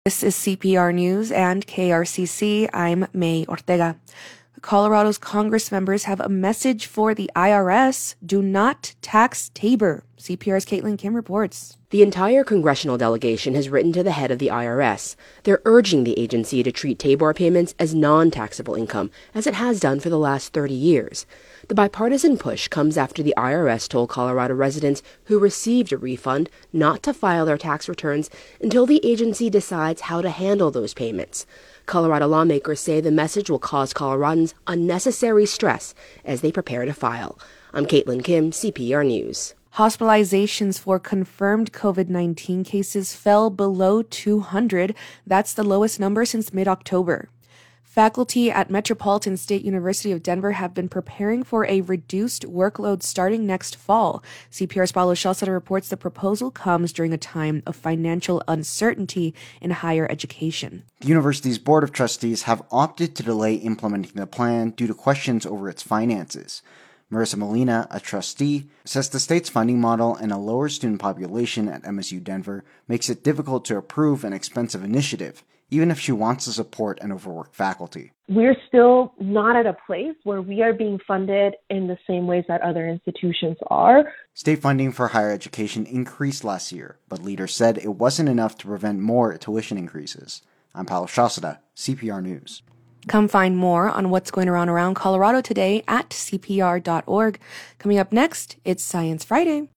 This is CPR News and KRCC. I'm May Ortega. Colorado's Congress members have a message for the IRS. Do not tax Tabor. CPR's Caitlin Kim reports. The entire congressional delegation has written to the head of the IRS. They're urging the agency to treat Tabor payments as non-taxable income, as it has done for the last 30 years. The bipartisan push comes after the IRS told Colorado residents who received a refund not to file their tax returns until the agency decides how to handle those payments. Colorado lawmakers say the message will cause Coloradans unnecessary stress as they prepare to file. I'm Caitlin Kim, CPR News. Hospitalizations for confirmed COVID-19 cases fell below 200. That's the lowest number since mid-October. Faculty at Metropolitan State University of Denver have been preparing for a reduced workload starting next fall. CPR's Paulo Shalceda reports the proposal comes during a time of financial uncertainty in higher education. The university's Board of Trustees have opted to delay implementing the plan due to questions over its finances. Marissa Molina, a trustee, says the state's funding model and a lower student population at MSU Denver makes it difficult to approve an expensive initiative, even if she wants to support an overworked faculty. We're still not at a place where we are being funded in the same ways that other institutions are. State funding for higher education increased last year, but leaders said it wasn't enough to prevent more tuition increases. I'm Paulo Shalceda, CPR News. Come find more on what's going around Colorado today at CPR.org. Coming up next, it's Science Friday.